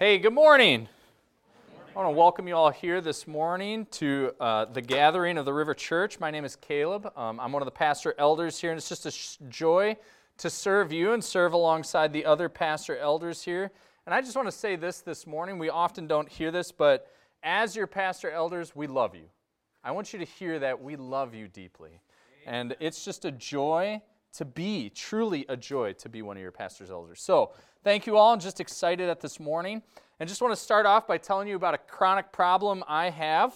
Hey, good morning. I want to welcome you all here this morning to the gathering of the River Church. My name is Caleb. I'm one of the pastor elders here, and it's just a joy to serve you and serve alongside the other pastor elders here. And I just want to say this morning. We often don't hear this, but as your pastor elders, we love you. I want you to hear that we love you deeply. And it's just a joy to be, truly a joy to be one of your pastor's elders. So, thank you all. I'm just excited at this morning. And just want to start off by telling you about a chronic problem I have.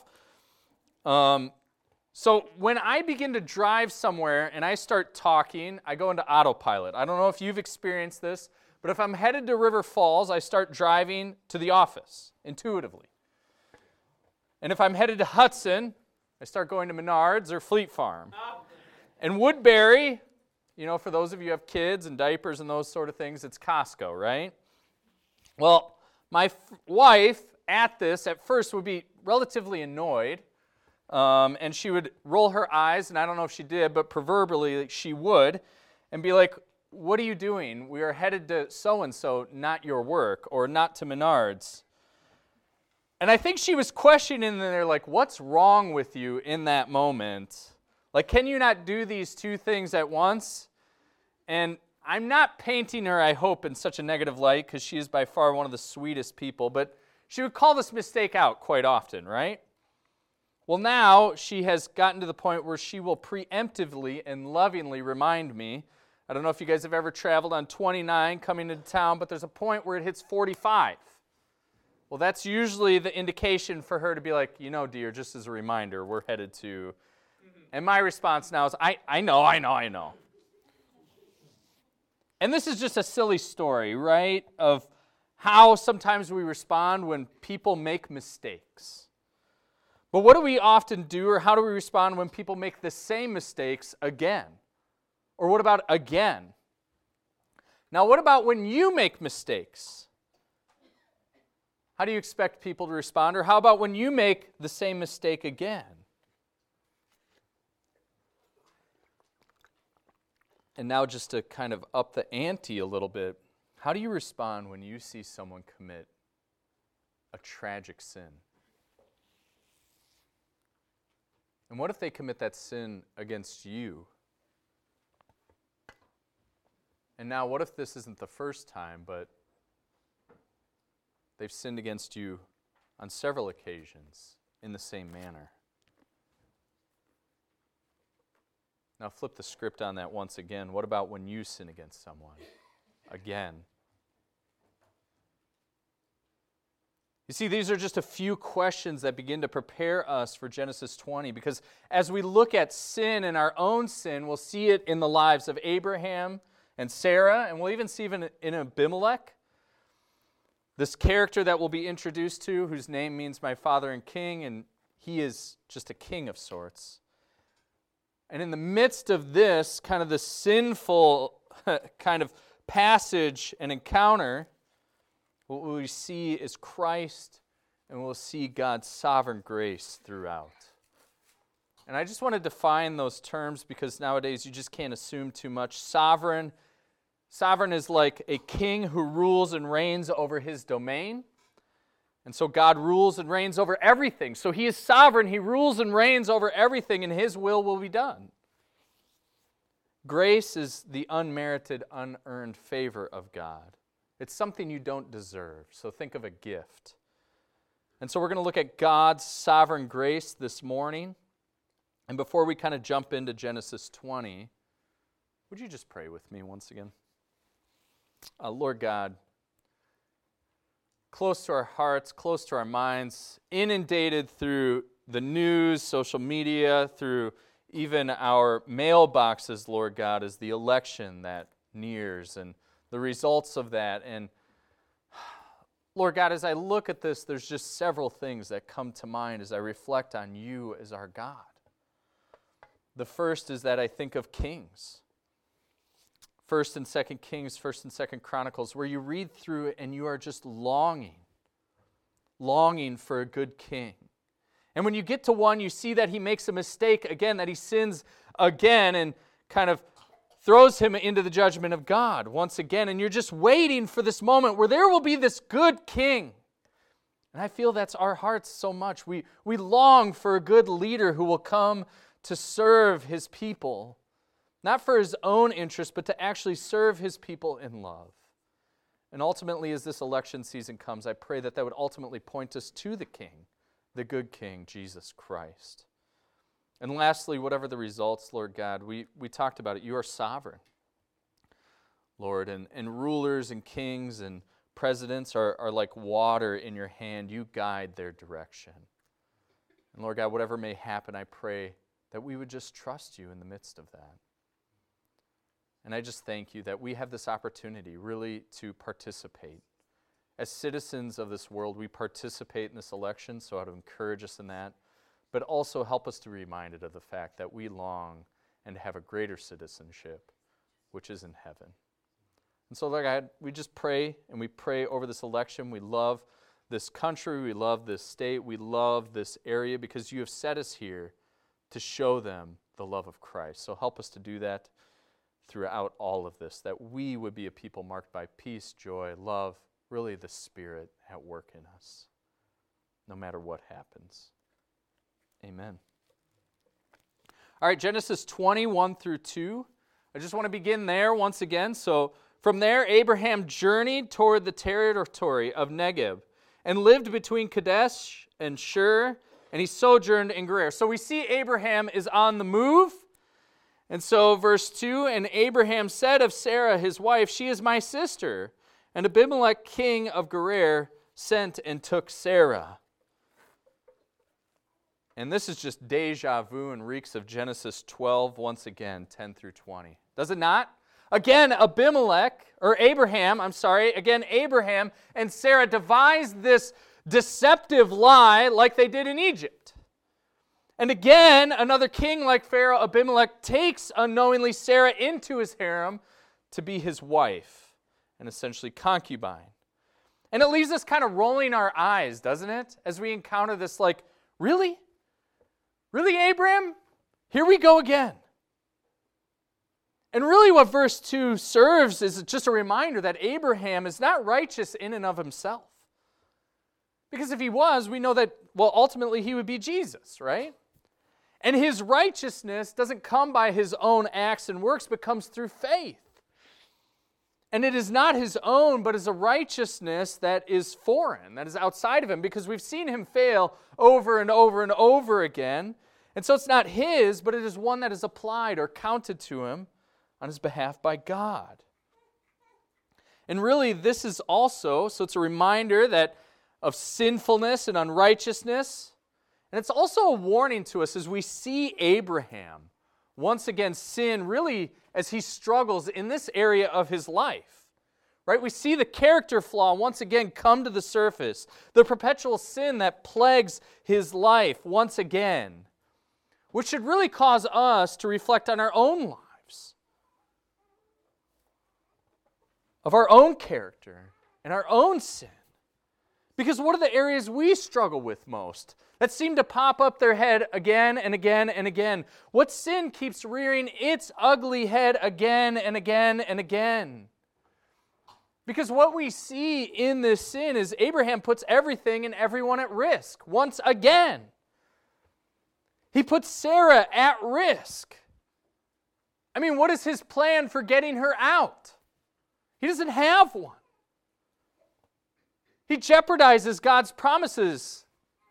So when I begin to drive somewhere and I start talking, I go into autopilot. I don't know if you've experienced this, but if I'm headed to River Falls, I start driving to the office intuitively. And if I'm headed to Hudson, I start going to Menards or Fleet Farm. And Woodbury, you know, for those of you who have kids and diapers and those sort of things, it's Costco, right? Well, my wife at first would be relatively annoyed, and she would roll her eyes, and I don't know if she did, but proverbially she would, and be like, "What are you doing? We are headed to so-and-so, not your work, or not to Menards." And I think she was questioning there, like, what's wrong with you in that moment? Like, can you not do these two things at once? And I'm not painting her, I hope, in such a negative light, because she is by far one of the sweetest people, but she would call this mistake out quite often, right? Well, now she has gotten to the point where she will preemptively and lovingly remind me. I don't know if you guys have ever traveled on 29 coming into town, but there's a point where it hits 45. Well, that's usually the indication for her to be like, you know, dear, just as a reminder, we're headed to... And my response now is, I know. And this is just a silly story, right, of how sometimes we respond when people make mistakes. But what do we often do, or how do we respond when people make the same mistakes again? Or what about again? Now, what about when you make mistakes? How do you expect people to respond? Or how about when you make the same mistake again? And now just to kind of up the ante a little bit, how do you respond when you see someone commit a tragic sin? And what if they commit that sin against you? And now what if this isn't the first time, but they've sinned against you on several occasions in the same manner? Now flip the script on that once again. What about when you sin against someone? Again. You see, these are just a few questions that begin to prepare us for Genesis 20, because as we look at sin and our own sin, we'll see it in the lives of Abraham and Sarah, and we'll even see it in Abimelech, this character that we'll be introduced to, whose name means my father and king, and he is just a king of sorts. And in the midst of this, kind of the sinful kind of passage and encounter, what we see is Christ, and we'll see God's sovereign grace throughout. And I just want to define those terms, because nowadays you just can't assume too much. Sovereign is like a king who rules and reigns over his domain. And so God rules and reigns over everything. So he is sovereign, he rules and reigns over everything, and his will be done. Grace is the unmerited, unearned favor of God. It's something you don't deserve, so think of a gift. And so we're going to look at God's sovereign grace this morning. And before we kind of jump into Genesis 20, would you just pray with me once again? Lord God, close to our hearts, close to our minds, inundated through the news, social media, through even our mailboxes, Lord God, is the election that nears and the results of that. And Lord God, as I look at this, there's just several things that come to mind as I reflect on you as our God. The first is that I think of kings. 1st and 2nd Kings, 1st and 2nd Chronicles, where you read through it and you are just longing for a good king. And when you get to one, you see that he makes a mistake again, that he sins again, and kind of throws him into the judgment of God once again. And you're just waiting for this moment where there will be this good king. And I feel that's our hearts so much. We long for a good leader who will come to serve his people. Not for his own interest, but to actually serve his people in love. And ultimately, as this election season comes, I pray that would ultimately point us to the King, the good King, Jesus Christ. And lastly, whatever the results, Lord God, we talked about it. You are sovereign, Lord, and rulers and kings and presidents are like water in your hand. You guide their direction. And Lord God, whatever may happen, I pray that we would just trust you in the midst of that. And I just thank you that we have this opportunity really to participate. As citizens of this world, we participate in this election, so I would encourage us in that. But also help us to be reminded of the fact that we long and have a greater citizenship, which is in heaven. And so, Lord God, we just pray, and we pray over this election. We love this country. We love this state. We love this area because you have set us here to show them the love of Christ. So help us to do that throughout all of this, that we would be a people marked by peace, joy, love, really the Spirit at work in us, no matter what happens. Amen. All right, Genesis 21 through 2. I just want to begin there once again. So from there, Abraham journeyed toward the territory of Negev and lived between Kadesh and Shur, and he sojourned in Gerar. So we see Abraham is on the move. And so verse 2, and Abraham said of Sarah, his wife, she is my sister. And Abimelech, king of Gerar, sent and took Sarah. And this is just deja vu and reeks of Genesis 12, once again, 10 through 20. Does it not? Again, Abraham and Sarah devised this deceptive lie like they did in Egypt. And again, another king like Pharaoh, Abimelech, takes unknowingly Sarah into his harem to be his wife and essentially concubine. And it leaves us kind of rolling our eyes, doesn't it? As we encounter this like, really? Really, Abraham? Here we go again. And really what verse 2 serves is just a reminder that Abraham is not righteous in and of himself. Because if he was, we know that, well, ultimately he would be Jesus, right? And his righteousness doesn't come by his own acts and works, but comes through faith. And it is not his own, but is a righteousness that is foreign, that is outside of him, because we've seen him fail over and over and over again. And so it's not his, but it is one that is applied or counted to him on his behalf by God. And really, this is also, so it's a reminder that of sinfulness and unrighteousness. And it's also a warning to us as we see Abraham once again sin really as he struggles in this area of his life. Right? We see the character flaw once again come to the surface. The perpetual sin that plagues his life once again. Which should really cause us to reflect on our own lives. Of our own character and our own sin. Because what are the areas we struggle with most that seem to pop up their head again and again and again? What sin keeps rearing its ugly head again and again and again? Because what we see in this sin is Abraham puts everything and everyone at risk once again. He puts Sarah at risk. I mean, what is his plan for getting her out? He doesn't have one. He jeopardizes God's promises.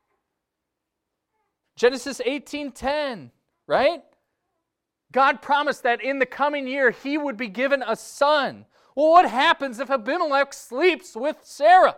Genesis 18:10, right? God promised that in the coming year he would be given a son. Well, what happens if Abimelech sleeps with Sarah?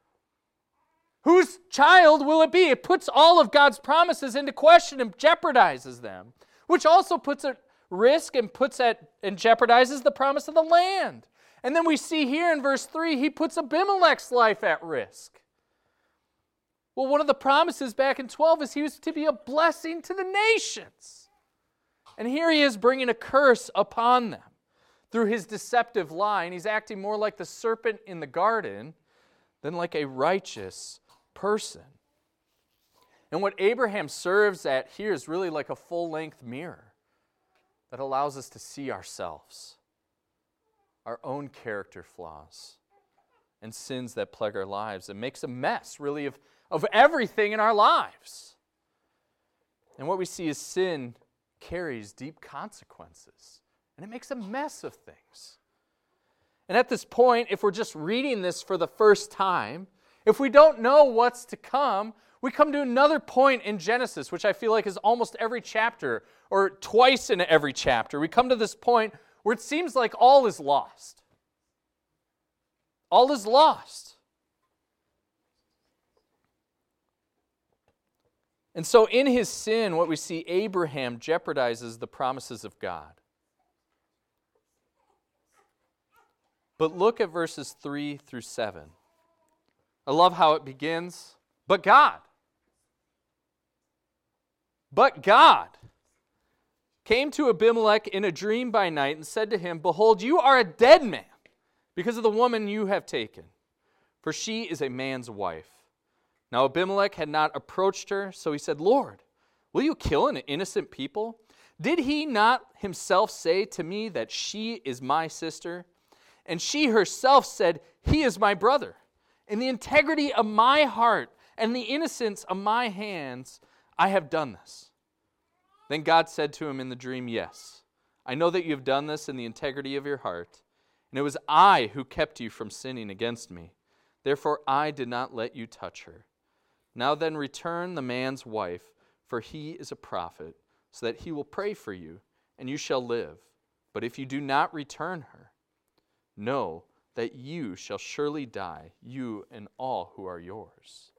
Whose child will it be? It puts all of God's promises into question and jeopardizes them, which also puts at risk and jeopardizes the promise of the land. And then we see here in verse 3, he puts Abimelech's life at risk. Well, one of the promises back in 12 is he was to be a blessing to the nations. And here he is bringing a curse upon them through his deceptive lie. And he's acting more like the serpent in the garden than like a righteous person. And what Abraham serves at here is really like a full-length mirror. that allows us to see ourselves, our own character flaws, and sins that plague our lives, and makes a mess, really, of everything in our lives. And what we see is sin carries deep consequences, and it makes a mess of things. And at this point, if we're just reading this for the first time, if we don't know what's to come, we come to another point in Genesis, which I feel like is almost every chapter, or twice in every chapter. We come to this point where it seems like all is lost. All is lost. And so in his sin, what we see, Abraham jeopardizes the promises of God. But look at verses 3 through 7. I love how it begins. But God came to Abimelech in a dream by night and said to him, Behold, you are a dead man because of the woman you have taken, for she is a man's wife. Now Abimelech had not approached her, so he said, Lord, will you kill an innocent people? Did he not himself say to me that she is my sister? And she herself said, He is my brother. In the integrity of my heart and the innocence of my hands, I have done this. Then God said to him in the dream, Yes, I know that you have done this in the integrity of your heart, and it was I who kept you from sinning against me. Therefore I did not let you touch her. Now then return the man's wife, for he is a prophet, so that he will pray for you, and you shall live. But if you do not return her, know that you shall surely die, you and all who are yours.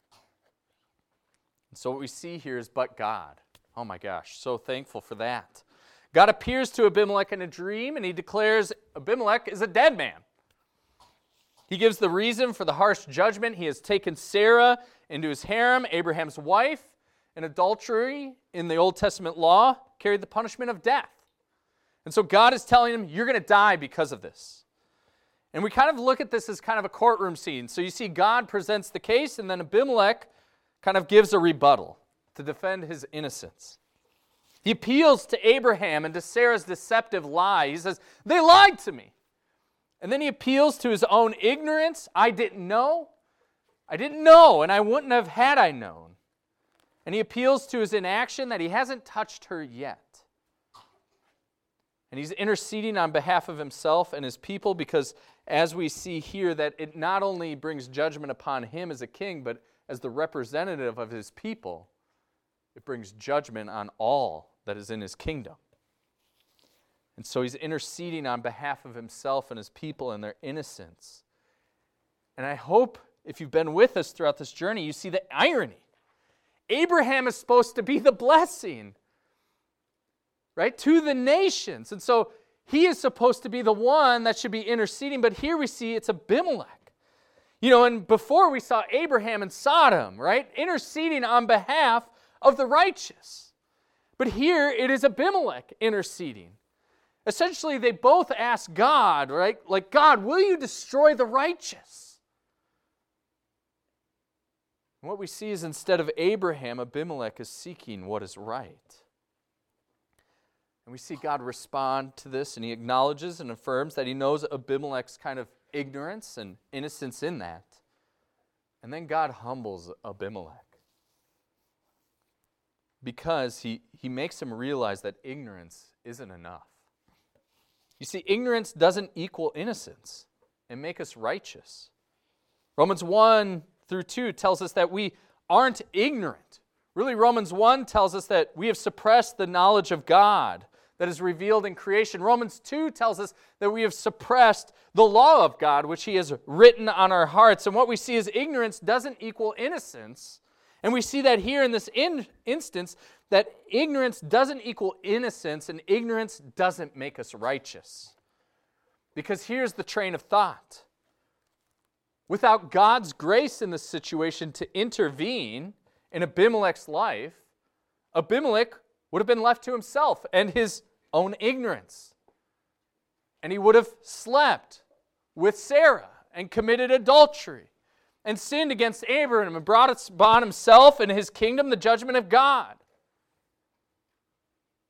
And so what we see here is but God. Oh my gosh, so thankful for that. God appears to Abimelech in a dream, and he declares Abimelech is a dead man. He gives the reason for the harsh judgment. He has taken Sarah into his harem, Abraham's wife, and adultery in the Old Testament law carried the punishment of death. And so God is telling him, you're going to die because of this. And we kind of look at this as kind of a courtroom scene. So you see God presents the case, and then Abimelech kind of gives a rebuttal to defend his innocence. He appeals to Abraham and to Sarah's deceptive lie. He says, they lied to me. And then he appeals to his own ignorance. I didn't know, and I wouldn't have had I known. And he appeals to his inaction that he hasn't touched her yet. And he's interceding on behalf of himself and his people because, as we see here, that it not only brings judgment upon him as a king, but as the representative of his people, it brings judgment on all that is in his kingdom. And so he's interceding on behalf of himself and his people and their innocence. And I hope if you've been with us throughout this journey, you see the irony. Abraham is supposed to be the blessing, right, to the nations. And so he is supposed to be the one that should be interceding, but here we see it's Abimelech. You know, and before we saw Abraham and Sodom, right, interceding on behalf of the righteous. But here it is Abimelech interceding. Essentially, they both ask God, right? Like, God, will you destroy the righteous? And what we see is instead of Abraham, Abimelech is seeking what is right. And we see God respond to this, and he acknowledges and affirms that he knows Abimelech's kind of ignorance and innocence in that. And then God humbles Abimelech because he makes him realize that ignorance isn't enough. You see, ignorance doesn't equal innocence and make us righteous. Romans 1 through 2 tells us that we aren't ignorant. Really, Romans 1 tells us that we have suppressed the knowledge of God that is revealed in creation. Romans 2 tells us that we have suppressed the law of God, which he has written on our hearts. And what we see is ignorance doesn't equal innocence. And we see that here in this instance, that ignorance doesn't equal innocence, and ignorance doesn't make us righteous. Because here's the train of thought. Without God's grace in this situation to intervene in Abimelech's life, Abimelech would have been left to himself and his own ignorance. And he would have slept with Sarah and committed adultery and sinned against Abraham and brought upon himself and his kingdom the judgment of God.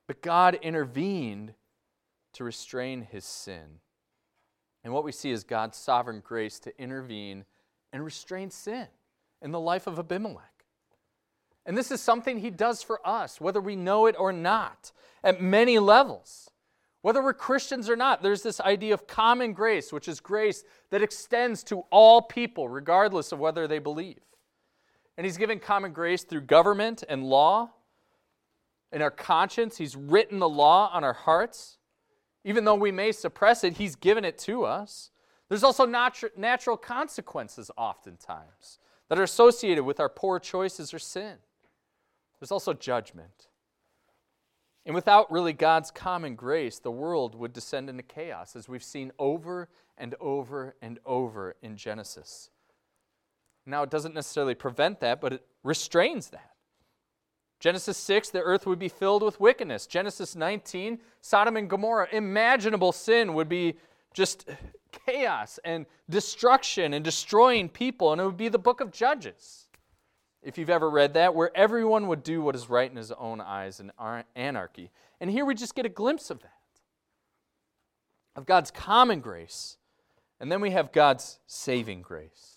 But God intervened to restrain his sin. And what we see is God's sovereign grace to intervene and restrain sin in the life of Abimelech. And this is something he does for us, whether we know it or not, at many levels. Whether we're Christians or not, there's this idea of common grace, which is grace that extends to all people, regardless of whether they believe. And he's given common grace through government and law. In our conscience, he's written the law on our hearts. Even though we may suppress it, he's given it to us. There's also natural consequences oftentimes that are associated with our poor choices or sin. There's also judgment. And without really God's common grace, the world would descend into chaos, as we've seen over and over and over in Genesis. Now, it doesn't necessarily prevent that, but it restrains that. Genesis 6, the earth would be filled with wickedness. Genesis 19, Sodom and Gomorrah, imaginable sin would be just chaos and destruction and destroying people, and it would be the book of Judges, if you've ever read that, where everyone would do what is right in his own eyes in anarchy. And here we just get a glimpse of that, of God's common grace, and then we have God's saving grace.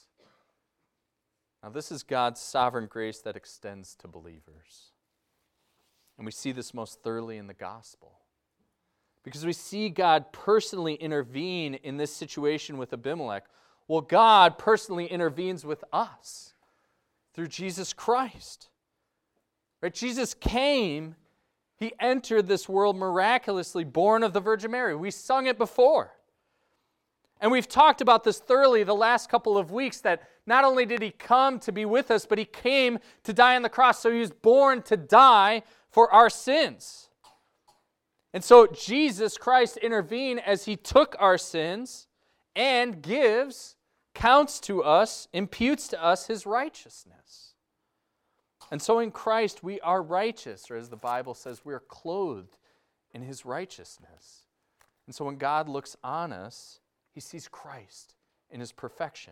Now, this is God's sovereign grace that extends to believers. And we see this most thoroughly in the gospel. Because we see God personally intervene in this situation with Abimelech. Well, God personally intervenes with us through Jesus Christ. Right? Jesus came, he entered this world miraculously, born of the Virgin Mary. We sung it before. And we've talked about this thoroughly the last couple of weeks, that not only did he come to be with us, but he came to die on the cross. So he was born to die for our sins. And so Jesus Christ intervened as he took our sins and counts to us, imputes to us his righteousness. And so in Christ we are righteous, or as the Bible says, we are clothed in his righteousness. And so when God looks on us, he sees Christ in his perfection.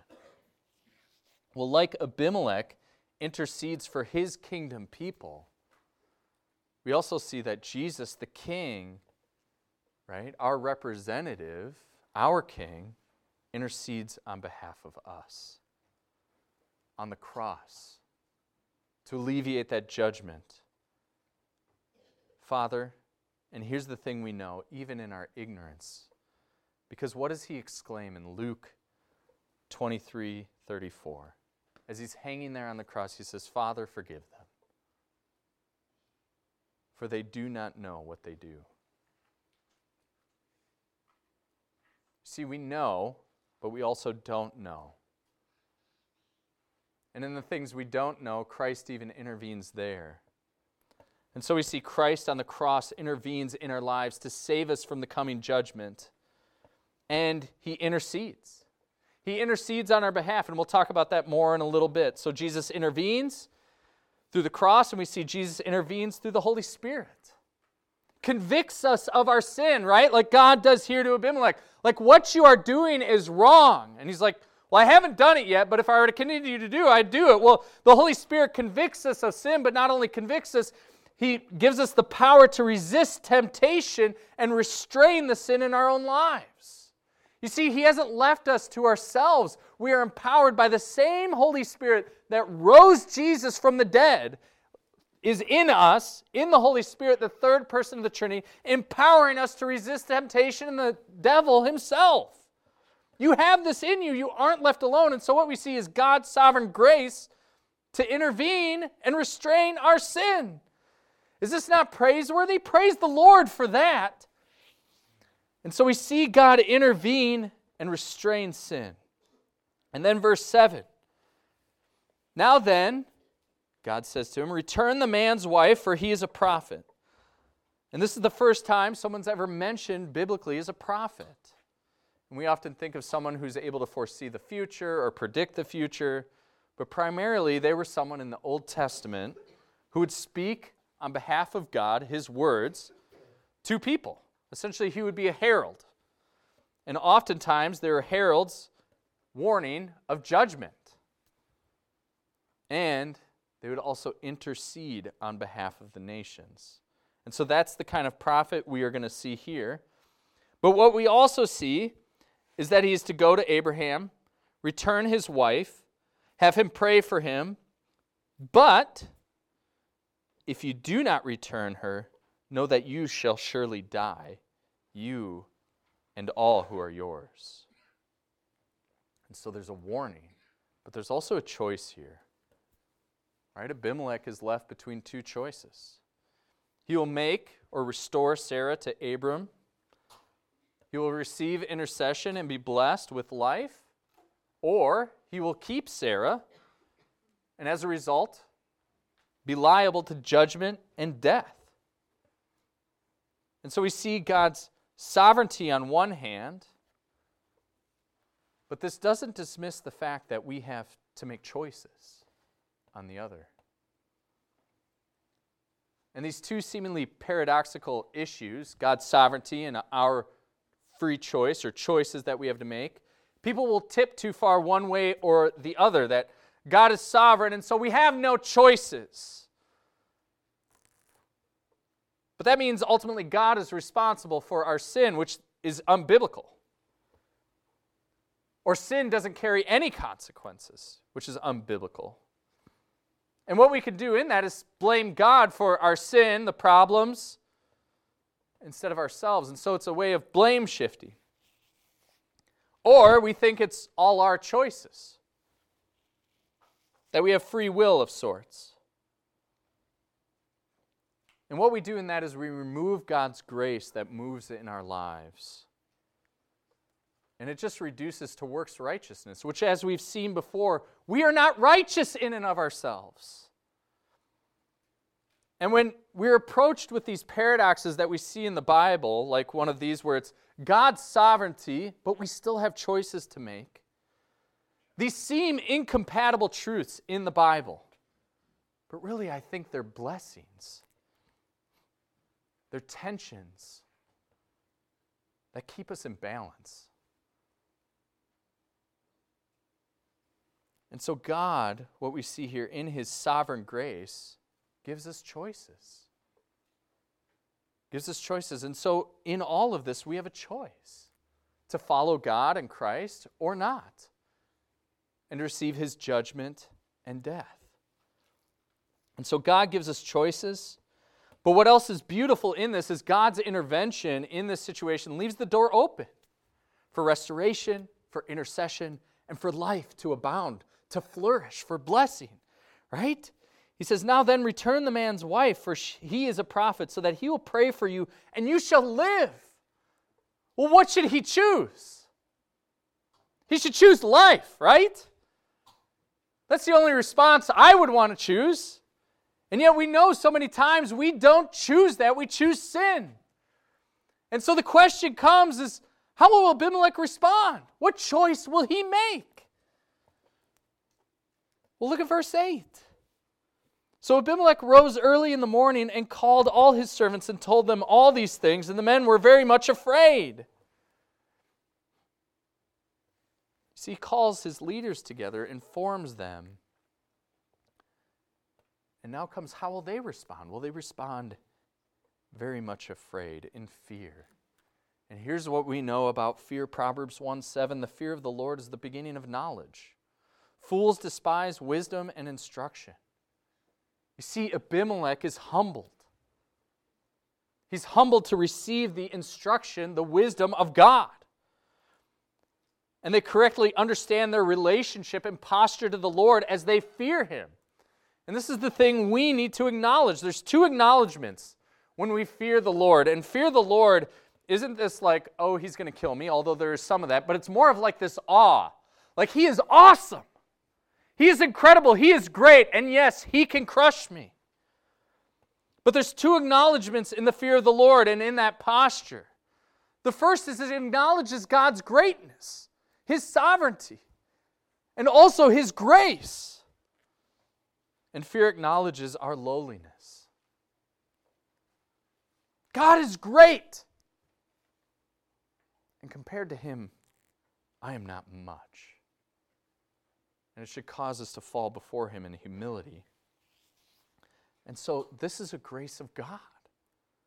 Well, like Abimelech intercedes for his kingdom people, we also see that Jesus, the King, right, our representative, our King, intercedes on behalf of us on the cross to alleviate that judgment. Father, and here's the thing we know, even in our ignorance, because what does he exclaim in Luke 23:34? As he's hanging there on the cross, he says, Father, forgive them, for they do not know what they do. See, we know, but we also don't know. And in the things we don't know, Christ even intervenes there. And so we see Christ on the cross intervenes in our lives to save us from the coming judgment. And he intercedes. He intercedes on our behalf, and we'll talk about that more in a little bit. So Jesus intervenes through the cross, and we see Jesus intervenes through the Holy Spirit. Convicts us of our sin, right? Like God does here to Abimelech. Like, what you are doing is wrong. And he's like, well, I haven't done it yet, but if I were to continue to do, I'd do it. Well, the Holy Spirit convicts us of sin, but not only convicts us, he gives us the power to resist temptation and restrain the sin in our own lives. You see, he hasn't left us to ourselves. We are empowered by the same Holy Spirit that rose Jesus from the dead, is in us, in the Holy Spirit, the third person of the Trinity, empowering us to resist temptation and the devil himself. You have this in you. You aren't left alone. And so what we see is God's sovereign grace to intervene and restrain our sin. Is this not praiseworthy? Praise the Lord for that. And so we see God intervene and restrain sin. And then verse 7. Now then, God says to him, return the man's wife, for he is a prophet. And this is the first time someone's ever mentioned biblically as a prophet. And we often think of someone who's able to foresee the future or predict the future, but primarily they were someone in the Old Testament who would speak on behalf of God, his words, to people. Essentially, he would be a herald. And oftentimes, there are heralds warning of judgment. And they would also intercede on behalf of the nations. And so that's the kind of prophet we are going to see here. But what we also see is that he is to go to Abraham, return his wife, have him pray for him. But if you do not return her, know that you shall surely die, you and all who are yours. And so there's a warning, but there's also a choice here. Right? Abimelech is left between two choices. He will make or restore Sarah to Abram. He will receive intercession and be blessed with life, or he will keep Sarah, and as a result, be liable to judgment and death. And so we see God's sovereignty on one hand, but this doesn't dismiss the fact that we have to make choices on the other. And these two seemingly paradoxical issues, God's sovereignty and our free choice or choices that we have to make, people will tip too far one way or the other, that God is sovereign and so we have no choices. But that means ultimately God is responsible for our sin, which is unbiblical. Or sin doesn't carry any consequences, which is unbiblical. And what we can do in that is blame God for our sin, the problems, instead of ourselves. And so it's a way of blame shifting. Or we think it's all our choices, that we have free will of sorts. And what we do in that is we remove God's grace that moves in our lives. And it just reduces to works righteousness, which, as we've seen before, we are not righteous in and of ourselves. And when we're approached with these paradoxes that we see in the Bible, like one of these where it's God's sovereignty, but we still have choices to make, these seem incompatible truths in the Bible. But really, I think they're blessings. They're tensions that keep us in balance. And so God, what we see here in his sovereign grace, gives us choices. Gives us choices. And so in all of this, we have a choice to follow God and Christ or not, and receive his judgment and death. And so God gives us choices. But what else is beautiful in this is God's intervention in this situation leaves the door open for restoration, for intercession, and for life to abound, to flourish, for blessing, right? He says, now then return the man's wife, for he is a prophet, so that he will pray for you, and you shall live. Well, what should he choose? He should choose life, right? That's the only response I would want to choose. And yet we know so many times we don't choose that, we choose sin. And so the question comes is, how will Abimelech respond? What choice will he make? Well, look at verse 8. So Abimelech rose early in the morning and called all his servants and told them all these things, and the men were very much afraid. See, he calls his leaders together, informs them. And now comes, how will they respond? Will they respond very much afraid, in fear? And here's what we know about fear. Proverbs 1:7, the fear of the Lord is the beginning of knowledge. Fools despise wisdom and instruction. You see, Abimelech is humbled. He's humbled to receive the instruction, the wisdom of God. And they correctly understand their relationship and posture to the Lord as they fear him. And this is the thing we need to acknowledge. There's two acknowledgments when we fear the Lord. And fear the Lord isn't this like, oh, he's going to kill me, although there is some of that, but it's more of like this awe. Like, he is awesome. He is incredible. He is great. And yes, he can crush me. But there's two acknowledgments in the fear of the Lord and in that posture. The first is it acknowledges God's greatness, his sovereignty, and also his grace. And fear acknowledges our lowliness. God is great. And compared to him, I am not much. And it should cause us to fall before him in humility. And so this is a grace of God.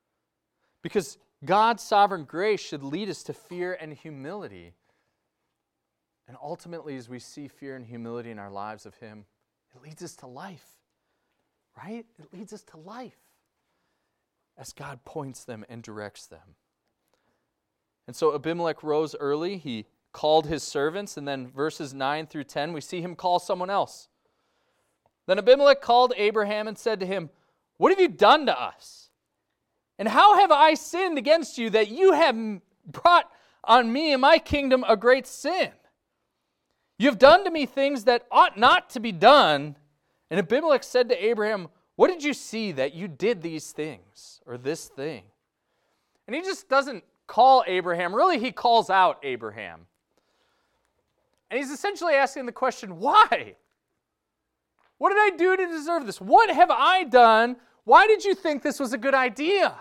Because God's sovereign grace should lead us to fear and humility. And ultimately, as we see fear and humility in our lives of Him, it leads us to life, right? It leads us to life as God points them and directs them. And so Abimelech rose early. He called his servants, and then verses 9 through 10, we see him call someone else. Then Abimelech called Abraham and said to him, "What have you done to us? And how have I sinned against you that you have brought on me and my kingdom a great sin? You have done to me things that ought not to be done." And Abimelech said to Abraham, "What did you see that you did these things, or this thing?" And he just doesn't call Abraham. Really, he calls out Abraham. And he's essentially asking the question, why? What did I do to deserve this? What have I done? Why did you think this was a good idea?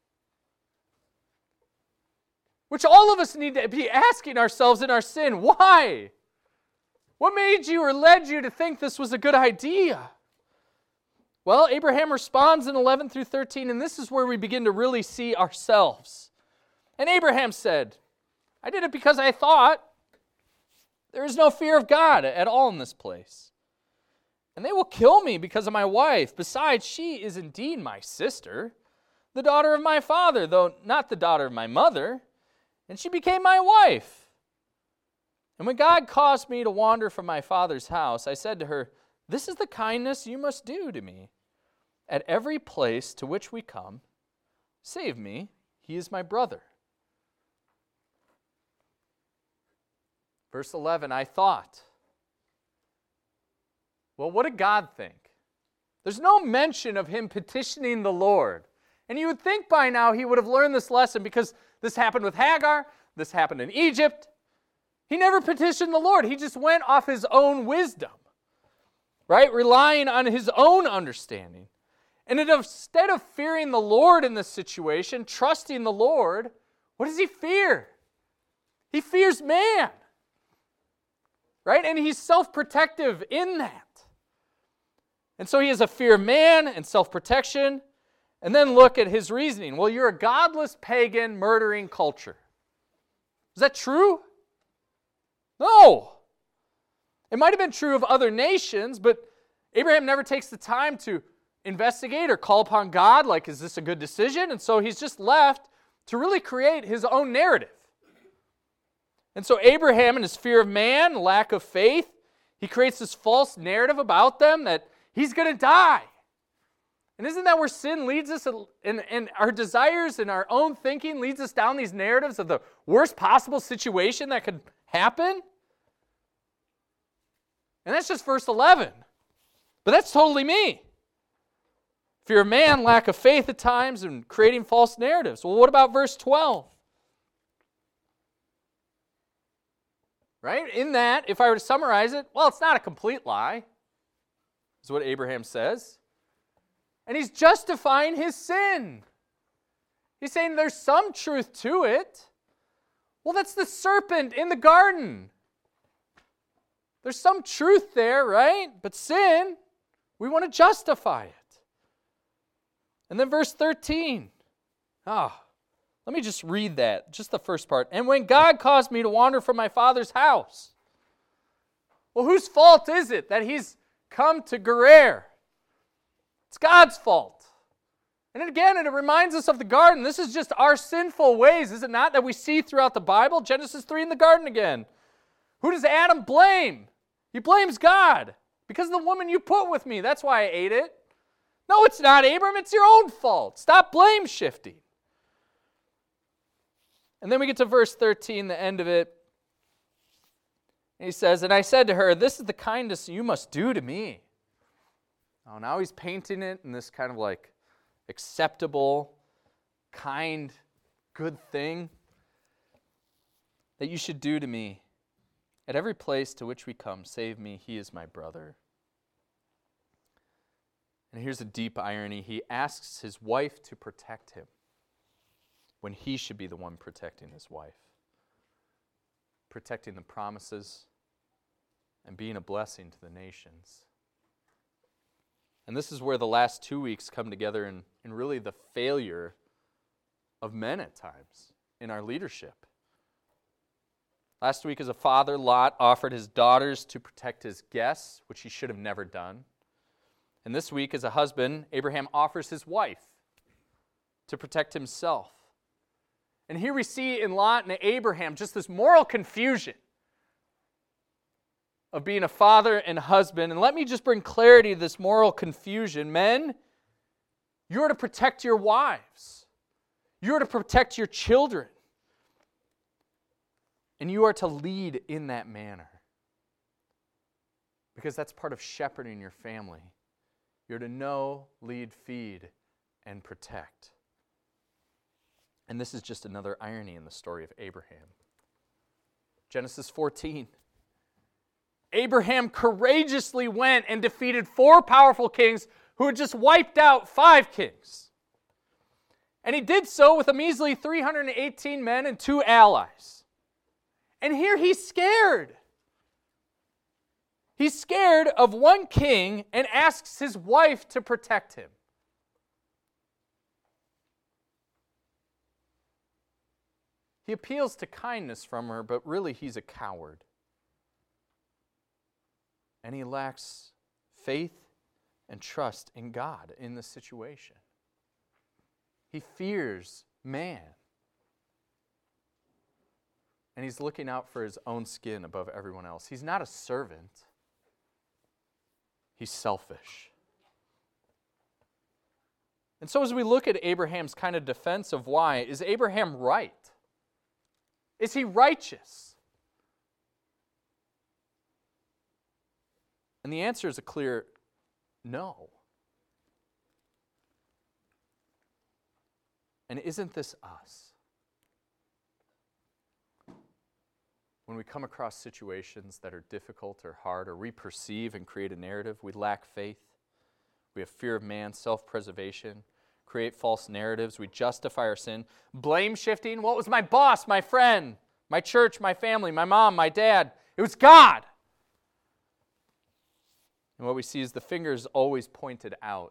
Which all of us need to be asking ourselves in our sin. Why? What made you or led you to think this was a good idea? Well, Abraham responds in 11 through 13, and this is where we begin to really see ourselves. And Abraham said, "I did it because I thought there is no fear of God at all in this place. And they will kill me because of my wife. Besides, she is indeed my sister, the daughter of my father, though not the daughter of my mother. And she became my wife. And when God caused me to wander from my father's house, I said to her, 'This is the kindness you must do to me. At every place to which we come, save me, he is my brother.'" Verse 11, I thought. Well, what did God think? There's no mention of him petitioning the Lord. And you would think by now he would have learned this lesson because this happened with Hagar, this happened in Egypt. He never petitioned the Lord. He just went off his own wisdom, right? Relying on his own understanding. And instead of fearing the Lord in this situation, trusting the Lord, what does he fear? He fears man, right? And he's self-protective in that. And so he has a fear of man and self-protection. And then look at his reasoning. Well, you're a godless, pagan, murdering culture. Is that true? No. It might have been true of other nations, but Abraham never takes the time to investigate or call upon God, like, is this a good decision? And so he's just left to really create his own narrative. And so Abraham, in his fear of man, lack of faith, he creates this false narrative about them that he's going to die. And isn't that where sin leads us? And our desires and our own thinking leads us down these narratives of the worst possible situation that could happen? And that's just verse 11. But that's totally me. Fear of man, lack of faith at times, and creating false narratives. Well, what about verse 12? Right? In that, if I were to summarize it, well, it's not a complete lie, is what Abraham says. And he's justifying his sin. He's saying there's some truth to it. Well, that's the serpent in the garden. There's some truth there, right? But sin, we want to justify it. And then verse 13. Let me just read that, just the first part. And when God caused me to wander from my father's house. Well, whose fault is it that he's come to Gerar? It's God's fault. And again, it reminds us of the garden. This is just our sinful ways, is it not, that we see throughout the Bible? Genesis 3 in the garden again. Who does Adam blame? He blames God. Because of the woman you put with me, that's why I ate it. No, it's not, Abram. It's your own fault. Stop blame shifting. And then we get to verse 13, the end of it. And he says, and I said to her, this is the kindness you must do to me. Oh, now he's painting it in this kind of like acceptable, kind, good thing that you should do to me. At every place to which we come, save me, he is my brother. And here's a deep irony. He asks his wife to protect him when he should be the one protecting his wife, protecting the promises and being a blessing to the nations. And this is where the last 2 weeks come together in really the failure of men at times in our leadership. Last week as a father, Lot offered his daughters to protect his guests, which he should have never done. And this week as a husband, Abraham offers his wife to protect himself. And here we see in Lot and Abraham just this moral confusion of being a father and husband. And let me just bring clarity to this moral confusion. Men, you are to protect your wives. You are to protect your children. And you are to lead in that manner. Because that's part of shepherding your family. You're to know, lead, feed, and protect. And this is just another irony in the story of Abraham. Genesis 14. Abraham courageously went and defeated 4 powerful kings who had just wiped out 5 kings. And he did so with a measly 318 men and 2 allies. And here he's scared. He's scared of one king and asks his wife to protect him. He appeals to kindness from her, but really he's a coward. And he lacks faith and trust in God in this situation. He fears man. And he's looking out for his own skin above everyone else. He's not a servant. He's selfish. And so as we look at Abraham's kind of defense of why, is Abraham right? Is he righteous? And the answer is a clear no. And isn't this us? When we come across situations that are difficult or hard, or we perceive and create a narrative, we lack faith. We have fear of man, self-preservation, create false narratives. We justify our sin. Blame shifting. What was my boss, my friend, my church, my family, my mom, my dad? It was God. And what we see is the finger is always pointed out.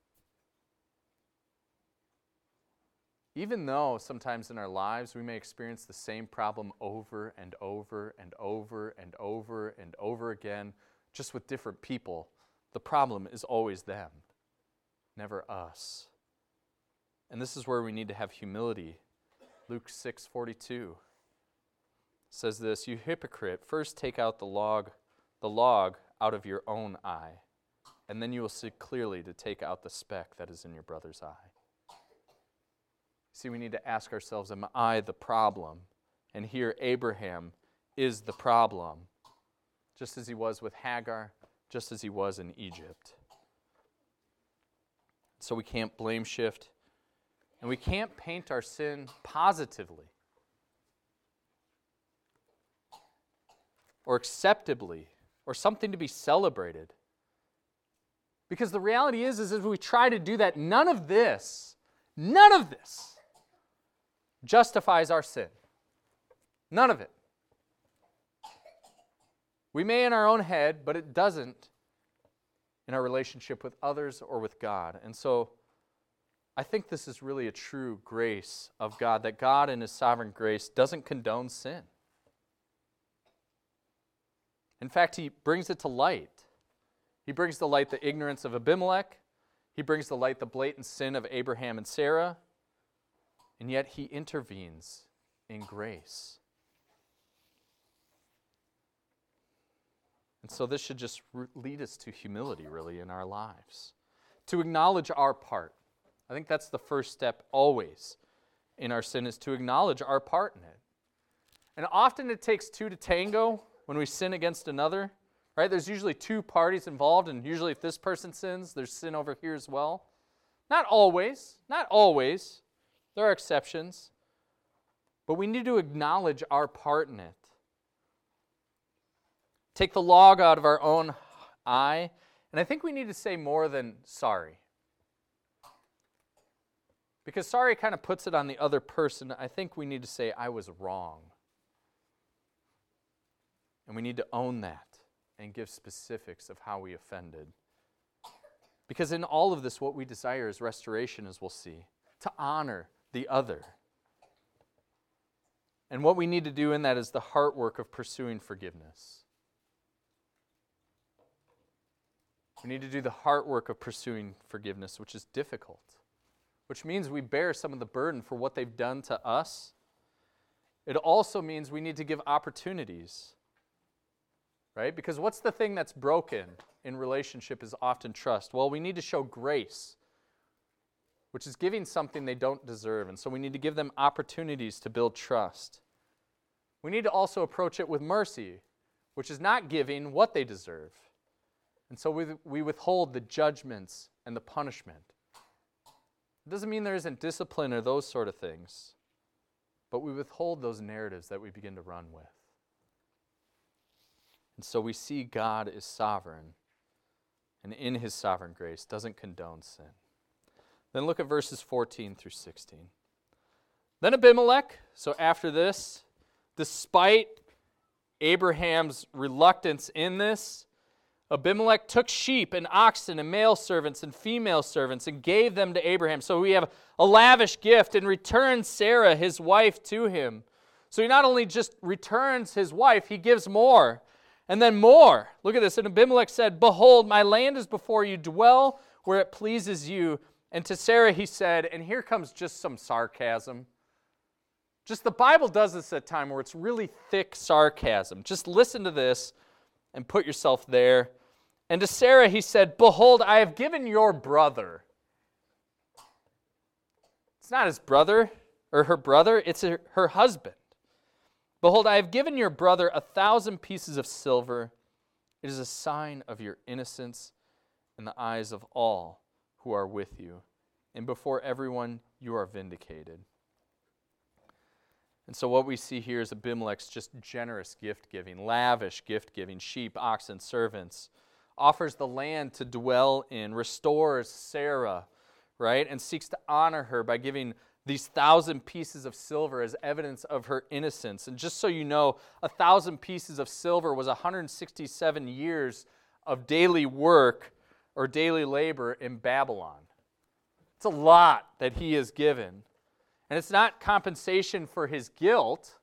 Even though sometimes in our lives we may experience the same problem over and over and over and over and over again, just with different people, the problem is always them, never us. And this is where we need to have humility. Luke 6:42 says this, "You hypocrite, first take out the log out of your own eye, and then you will see clearly to take out the speck that is in your brother's eye." See, we need to ask ourselves, am I the problem? And here Abraham is the problem, just as he was with Hagar, just as he was in Egypt. So we can't blame shift, and we can't paint our sin positively or acceptably or something to be celebrated. Because the reality is if we try to do that, none of this justifies our sin. None of it. We may in our own head, but it doesn't in our relationship with others or with God. And so I think this is really a true grace of God, that God in His sovereign grace doesn't condone sin. In fact, He brings it to light. He brings to light the ignorance of Abimelech. He brings to light the blatant sin of Abraham and Sarah. And yet He intervenes in grace. And so this should just lead us to humility, really, in our lives. To acknowledge our part. I think that's the first step always in our sin, is to acknowledge our part in it. And often it takes 2 to tango when we sin against another. Right? There's usually 2 parties involved, and usually if this person sins, there's sin over here as well. Not always. Not always. There are exceptions. But we need to acknowledge our part in it. Take the log out of our own eye. And I think we need to say more than sorry. Because sorry kind of puts it on the other person. I think we need to say, I was wrong. And we need to own that and give specifics of how we offended. Because in all of this, what we desire is restoration, as we'll see. To honor the other. And what we need to do in that is the heart work of pursuing forgiveness. We need to do the heart work of pursuing forgiveness, which is difficult, which means we bear some of the burden for what they've done to us. It also means we need to give opportunities, right? Because what's the thing that's broken in relationship is often trust. Well, we need to show grace, which is giving something they don't deserve. And so we need to give them opportunities to build trust. We need to also approach it with mercy, which is not giving what they deserve. And so we withhold the judgments and the punishment. It doesn't mean there isn't discipline or those sort of things, but we withhold those narratives that we begin to run with. And so we see God is sovereign, and in his sovereign grace doesn't condone sin. Then look at verses 14 through 16. Then Abimelech, so after this, despite Abraham's reluctance in this, Abimelech took sheep and oxen and male servants and female servants and gave them to Abraham. So we have a lavish gift, and returned Sarah, his wife, to him. So he not only just returns his wife, he gives more. And then more. Look at this. And Abimelech said, "Behold, my land is before you. Dwell where it pleases you." And to Sarah he said, and here comes just some sarcasm. Just the Bible does this at a time where it's really thick sarcasm. Just listen to this and put yourself there. And to Sarah he said, "Behold, I have given your brother." It's not his brother or her brother, it's her husband. "Behold, I have given your brother 1,000 pieces of silver. It is a sign of your innocence in the eyes of all who are with you. And before everyone, you are vindicated." And so what we see here is Abimelech's just generous gift giving, lavish gift giving, sheep, oxen, servants, offers the land to dwell in, restores Sarah, right, and seeks to honor her by giving these 1,000 pieces of silver as evidence of her innocence. And just so you know, 1,000 pieces of silver was 167 years of daily work or daily labor in Babylon. It's a lot that he is given. And it's not compensation for his guilt,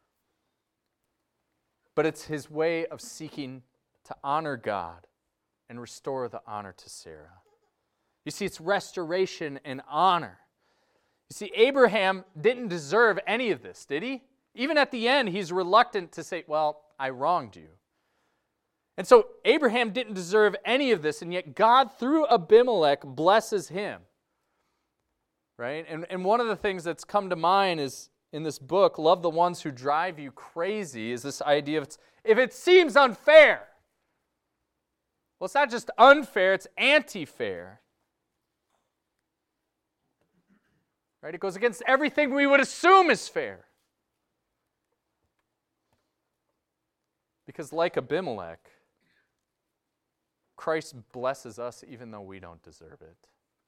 but it's his way of seeking to honor God and restore the honor to Sarah. You see, it's restoration and honor. You see, Abraham didn't deserve any of this, did he? Even at the end, he's reluctant to say, "Well, I wronged you." And so Abraham didn't deserve any of this, and yet God, through Abimelech, blesses him. Right? And one of the things that's come to mind is in this book, "Love the Ones Who Drive You Crazy," is this idea of if it seems unfair. Well, it's not just unfair, it's anti-fair. Right? It goes against everything we would assume is fair. Because like Abimelech, Christ blesses us even though we don't deserve it.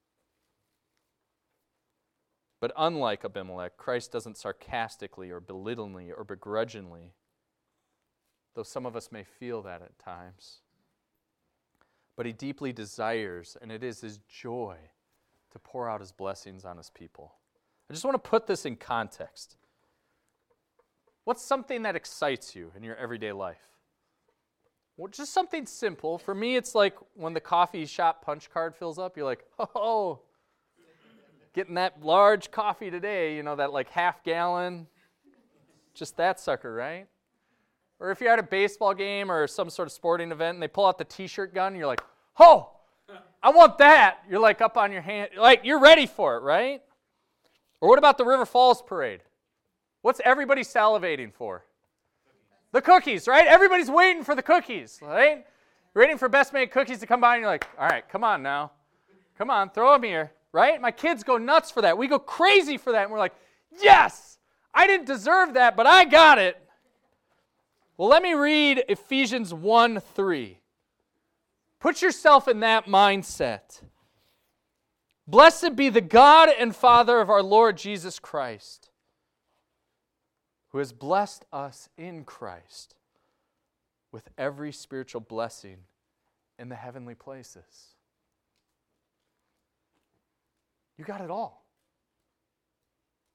But unlike Abimelech, Christ doesn't sarcastically or belittlingly or begrudgingly, though some of us may feel that at times. But he deeply desires, and it is his joy, to pour out his blessings on his people. I just want to put this in context. What's something that excites you in your everyday life? Well, just something simple. For me, it's like when the coffee shop punch card fills up, you're like, "Oh, getting that large coffee today," that like half gallon. Just that sucker, right? Or if you're at a baseball game or some sort of sporting event and they pull out the t-shirt gun, you're like, "Oh, I want that." You're like up on your hand, like you're ready for it, right? Or what about the River Falls Parade? What's everybody salivating for? The cookies, right? Everybody's waiting for the cookies, right? You're waiting for Best Made Cookies to come by and you're like, "All right, come on now. Come on, throw them here." Right? My kids go nuts for that. We go crazy for that. And we're like, "Yes, I didn't deserve that, but I got it." Well, let me read Ephesians 1:3. Put yourself in that mindset. "Blessed be the God and Father of our Lord Jesus Christ, who has blessed us in Christ with every spiritual blessing in the heavenly places." You got it all.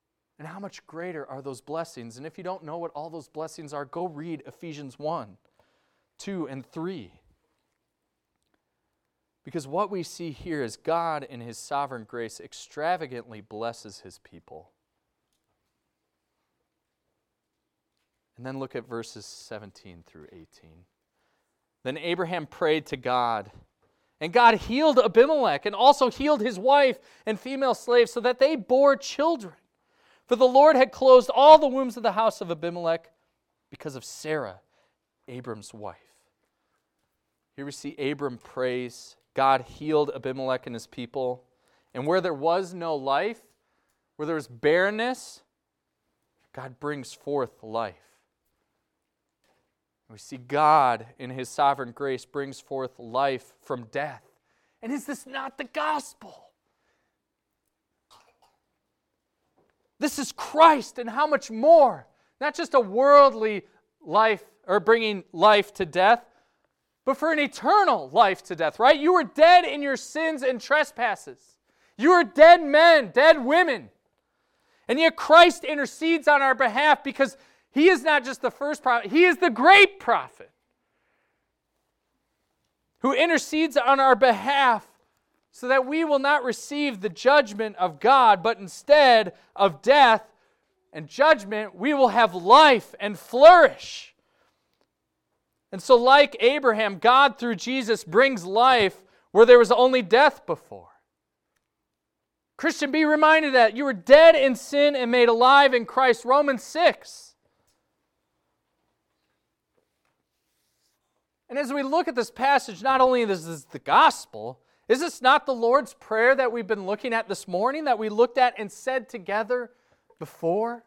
And how much greater are those blessings? And if you don't know what all those blessings are, go read Ephesians 1, 2, and 3. Because what we see here is God in His sovereign grace extravagantly blesses His people. And then look at verses 17 through 18. Then Abraham prayed to God, and God healed Abimelech and also healed his wife and female slaves so that they bore children. For the Lord had closed all the wombs of the house of Abimelech because of Sarah, Abram's wife. Here we see Abram prays. God healed Abimelech and his people. And where there was no life, where there was barrenness, God brings forth life. We see God in His sovereign grace brings forth life from death. And is this not the gospel? This is Christ, and how much more? Not just a worldly life or bringing life to death, but for an eternal life to death, right? You were dead in your sins and trespasses. You were dead men, dead women. And yet Christ intercedes on our behalf because He is not just the first prophet, He is the great prophet who intercedes on our behalf so that we will not receive the judgment of God, but instead of death and judgment, we will have life and flourish. And so like Abraham, God through Jesus brings life where there was only death before. Christian, be reminded that you were dead in sin and made alive in Christ. Romans 6. And as we look at this passage, not only is this the gospel, is this not the Lord's Prayer that we've been looking at this morning, that we looked at and said together before?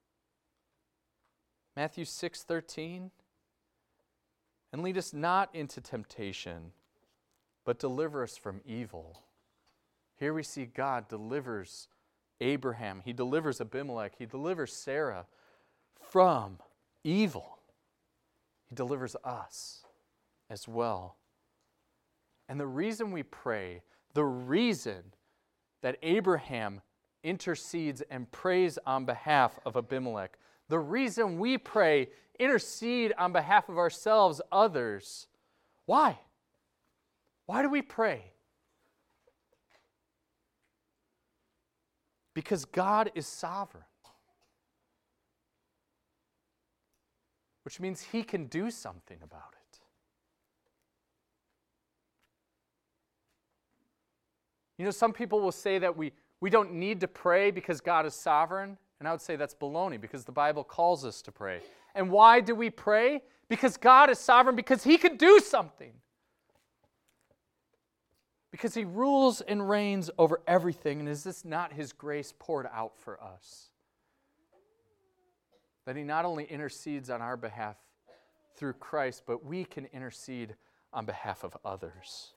Matthew 6:13. And lead us not into temptation, but deliver us from evil. Here we see God delivers Abraham. He delivers Abimelech. He delivers Sarah from evil. He delivers us as well. And the reason we pray, the reason that Abraham intercedes and prays on behalf of Abimelech, the reason we pray, intercede on behalf of ourselves, others, why? Why do we pray? Because God is sovereign. Which means He can do something about it. You know, some people will say that we don't need to pray because God is sovereign. And I would say that's baloney because the Bible calls us to pray. And why do we pray? Because God is sovereign, because He can do something. Because He rules and reigns over everything. And is this not His grace poured out for us? That He not only intercedes on our behalf through Christ, but we can intercede on behalf of others.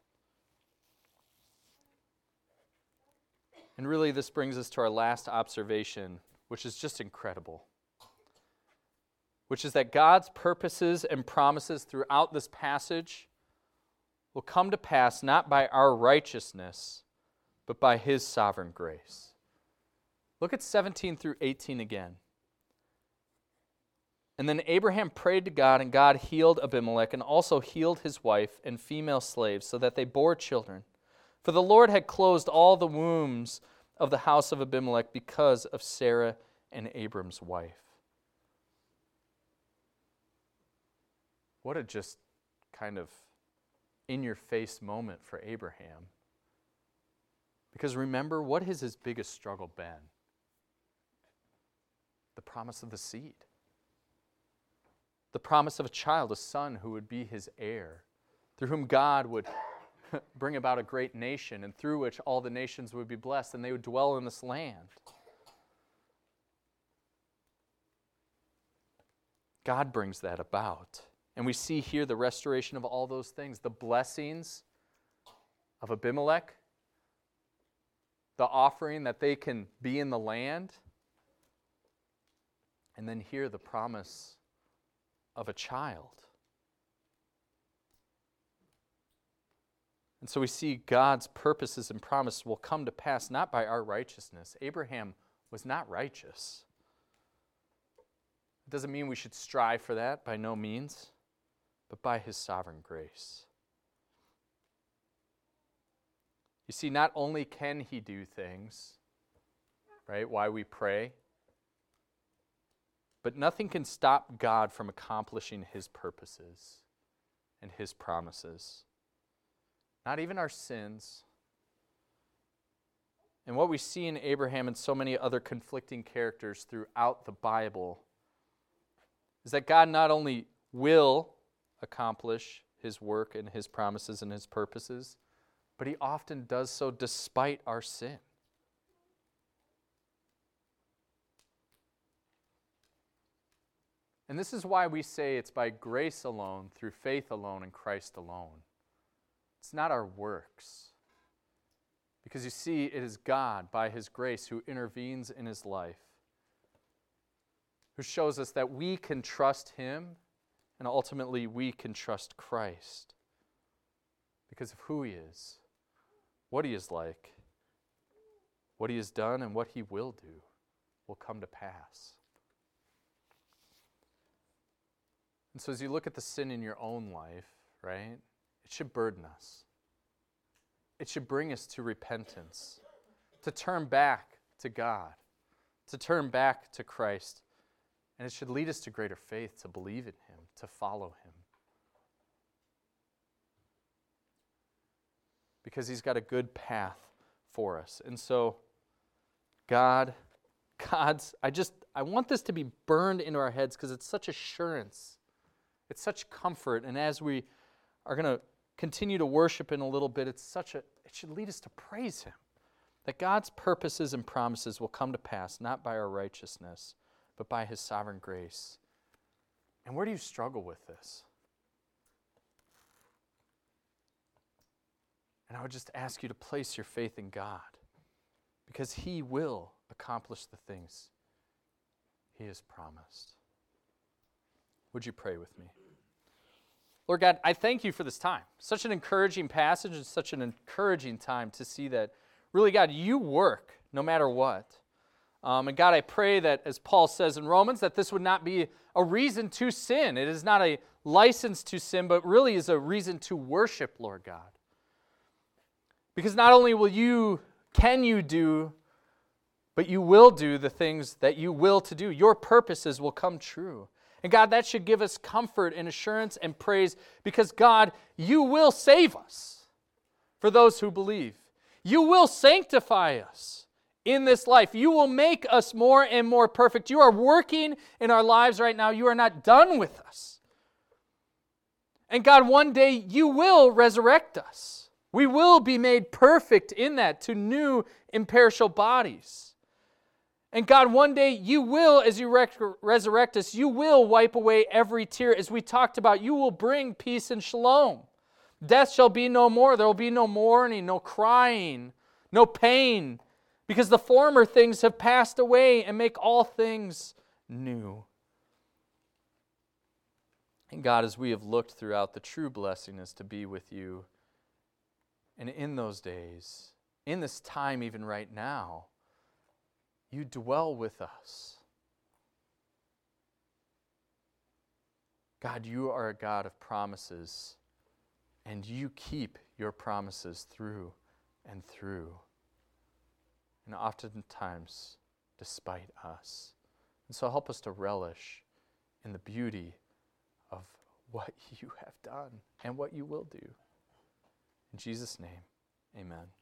And really, this brings us to our last observation, which is just incredible, which is that God's purposes and promises throughout this passage will come to pass not by our righteousness, but by His sovereign grace. Look at 17 through 18 again. And then Abraham prayed to God, and God healed Abimelech and also healed his wife and female slaves so that they bore children. For the Lord had closed all the wombs of the house of Abimelech because of Sarah and Abram's wife. What a just kind of in-your-face moment for Abraham. Because remember, what has his biggest struggle been? The promise of the seed. The promise of a child, a son who would be his heir, through whom God would bring about a great nation, and through which all the nations would be blessed, and they would dwell in this land. God brings that about. And we see here the restoration of all those things, the blessings of Abimelech, the offering that they can be in the land, and then here the promise of a child. And so we see God's purposes and promise will come to pass not by our righteousness. Abraham was not righteous. It doesn't mean we should strive for that, by no means, but by his sovereign grace. You see, not only can he do things, right, why we pray, but nothing can stop God from accomplishing his purposes and his promises. Not even our sins. And what we see in Abraham and so many other conflicting characters throughout the Bible is that God not only will accomplish his work and his promises and his purposes, but he often does so despite our sin. And this is why we say it's by grace alone, through faith alone, in Christ alone. It's not our works. Because you see, it is God, by his grace, who intervenes in his life, who shows us that we can trust him, and ultimately we can trust Christ because of who he is, what he is like, what he has done, and what he will do will come to pass. And so as you look at the sin in your own life, right, it should burden us. It should bring us to repentance, to turn back to God, to turn back to Christ. And it should lead us to greater faith, to believe in him, to follow him. Because he's got a good path for us. And so, I want this to be burned into our heads because it's such assurance. It's such comfort. And as we are going to continue to worship in a little bit, it should lead us to praise him. That God's purposes and promises will come to pass, not by our righteousness, but by his sovereign grace. And where do you struggle with this? And I would just ask you to place your faith in God, because he will accomplish the things he has promised. Would you pray with me? Lord God, I thank you for this time. Such an encouraging passage and such an encouraging time to see that, really, God, you work no matter what. And God, I pray that, as Paul says in Romans, that this would not be a reason to sin. It is not a license to sin, but really is a reason to worship, Lord God. Because not only can you do, but you will do the things that you will to do. Your purposes will come true. And God, that should give us comfort and assurance and praise, because God, you will save us for those who believe. You will sanctify us in this life. You will make us more and more perfect. You are working in our lives right now. You are not done with us. And God, one day you will resurrect us. We will be made perfect in that, to new imperishable bodies. And God, one day you will, as you resurrect us, you will wipe away every tear. As we talked about, you will bring peace and shalom. Death shall be no more. There will be no mourning, no crying, no pain, because the former things have passed away, and make all things new. And God, as we have looked throughout, the true blessing is to be with you. And in those days, in this time even right now, you dwell with us. God, you are a God of promises, and you keep your promises through and through, and oftentimes despite us. And so help us to relish in the beauty of what you have done and what you will do. In Jesus' name, amen.